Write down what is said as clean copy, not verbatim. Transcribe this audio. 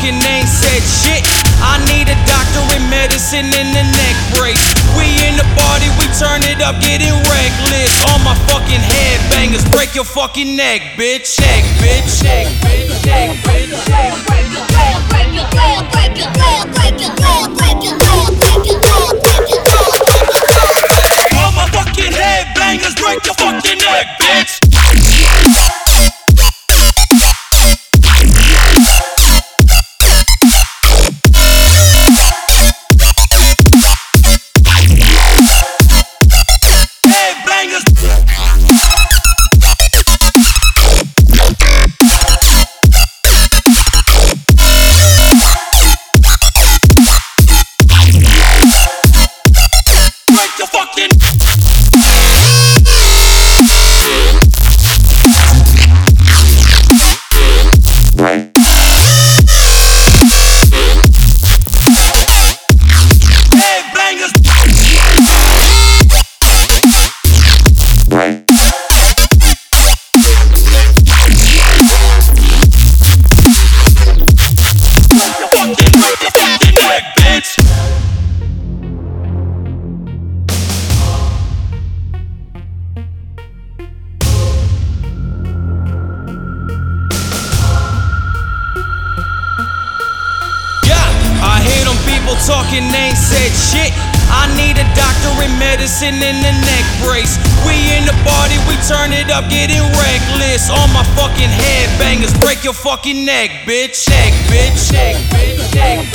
talking ain't said shit. I need a doctor in medicine and a neck brace. We in the party, we turn it up, getting reckless. All my fucking headbangers, break your fucking neck, bitch. Neck, bitch. Neck, bitch. Neck, bitch. Break your leg, break your leg, break your leg, break your leg, break your leg, break your leg, break your leg. All my fucking headbangers, break your fucking neck, bitch. Talking ain't said shit. I need a doctor in medicine and a neck brace. We in the party, we turn it up, getting reckless. All my fucking headbangers, break your fucking neck, bitch. Neck, bitch. Neck, bitch. Neck,